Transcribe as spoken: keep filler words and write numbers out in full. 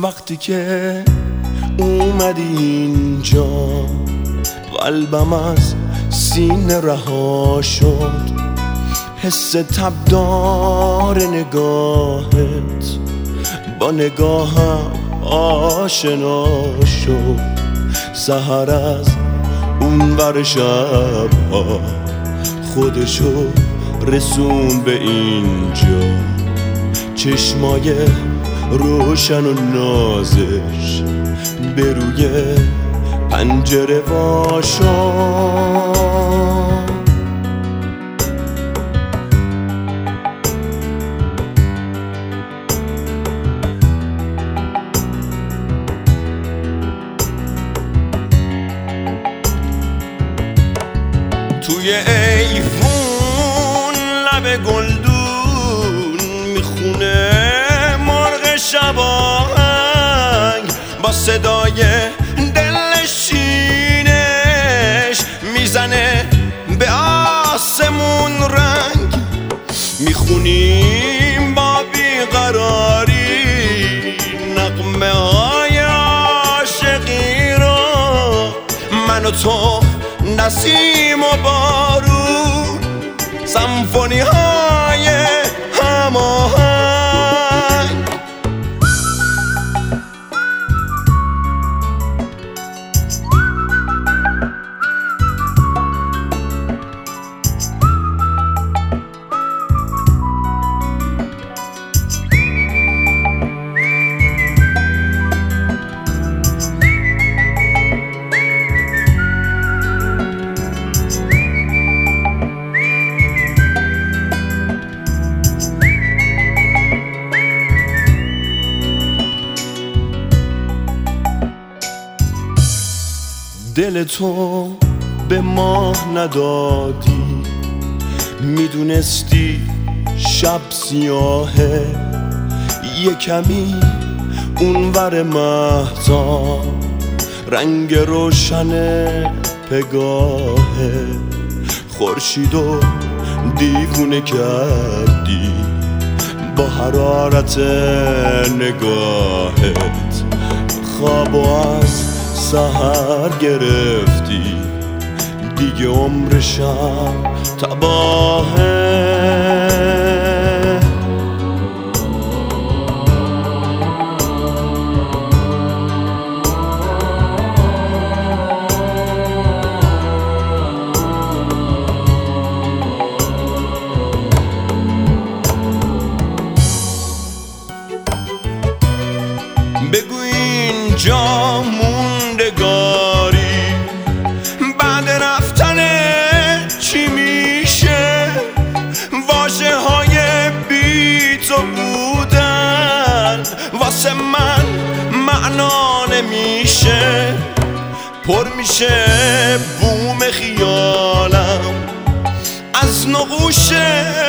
وقتی که اومدی اینجا قلبم از سینه رها شد، حس تبدار نگاهت با نگاهم آشنا شد. سحر از اون ور شب‌ها خودشو رسون به اینجا، چشمای روشن و نازش به روی پنجره وا شد. توی ایفون لب گلدون میخونه مرغ شباهنگ، با صدای دلنشینش میزنه به آسمون رنگ. میخونیم با بیقراری نغمه های عاشقی رو، من و تو، نسیم و بارون، سمفونی های هماهنگ. دل تو به ماه ندادی، میدونستی شب سیاهه، یه کمی اونور مهتاب رنگ روشن پگاهه. خورشیدو دیوونه کردی با حرارت نگاهت، خوابو از سحر گرفتی، دیگه عمرشم تباهه. بگو اینجا موندگاری بعد رفتن چی میشه؟ واژه های بی تو بودن واسه من معنا نمیشه، پر میشه بوم خیالم از نقوش